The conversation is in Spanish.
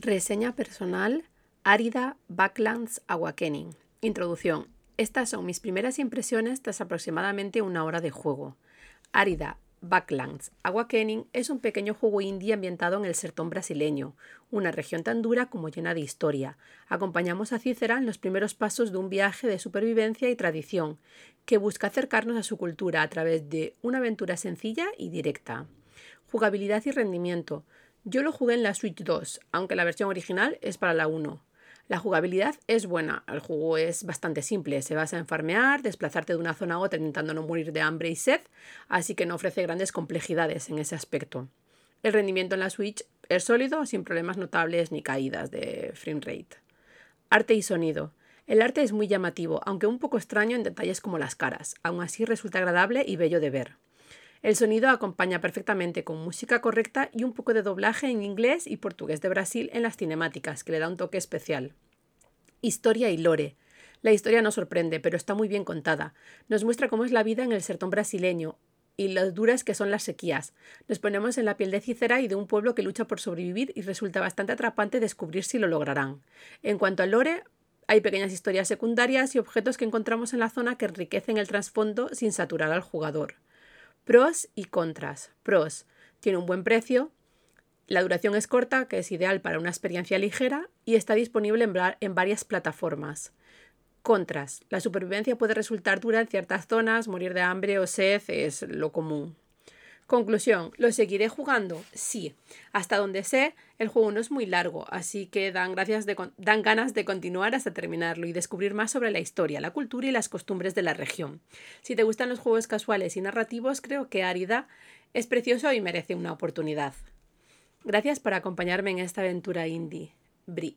Reseña personal, Árida Backlands Awakening. Introducción. Estas son mis primeras impresiones tras aproximadamente una hora de juego. Árida Backlands Awakening es un pequeño juego indie ambientado en el sertón brasileño, una región tan dura como llena de historia. Acompañamos a Cícera en los primeros pasos de un viaje de supervivencia y tradición, que busca acercarnos a su cultura a través de una aventura sencilla y directa. Jugabilidad y rendimiento. Yo lo jugué en la Switch 2, aunque la versión original es para la 1. La jugabilidad es buena, el juego es bastante simple, se basa en farmear, desplazarte de una zona a otra intentando no morir de hambre y sed, así que no ofrece grandes complejidades en ese aspecto. El rendimiento en la Switch es sólido, sin problemas notables ni caídas de frame rate. Arte y sonido. El arte es muy llamativo, aunque un poco extraño en detalles como las caras, aún así resulta agradable y bello de ver. El sonido acompaña perfectamente con música correcta y un poco de doblaje en inglés y portugués de Brasil en las cinemáticas, que le da un toque especial. Historia y lore. La historia nos sorprende, pero está muy bien contada. Nos muestra cómo es la vida en el sertón brasileño y lo duras que son las sequías. Nos ponemos en la piel de Cícera y de un pueblo que lucha por sobrevivir y resulta bastante atrapante descubrir si lo lograrán. En cuanto al lore, hay pequeñas historias secundarias y objetos que encontramos en la zona que enriquecen el trasfondo sin saturar al jugador. Pros y contras. Pros. Tiene un buen precio, la duración es corta, que es ideal para una experiencia ligera, y está disponible en varias plataformas. Contras. La supervivencia puede resultar dura en ciertas zonas, morir de hambre o sed es lo común. Conclusión. ¿Lo seguiré jugando? Sí. Hasta donde sé, el juego no es muy largo, así que dan ganas de continuar hasta terminarlo y descubrir más sobre la historia, la cultura y las costumbres de la región. Si te gustan los juegos casuales y narrativos, creo que Árida es precioso y merece una oportunidad. Gracias por acompañarme en esta aventura indie. Bri.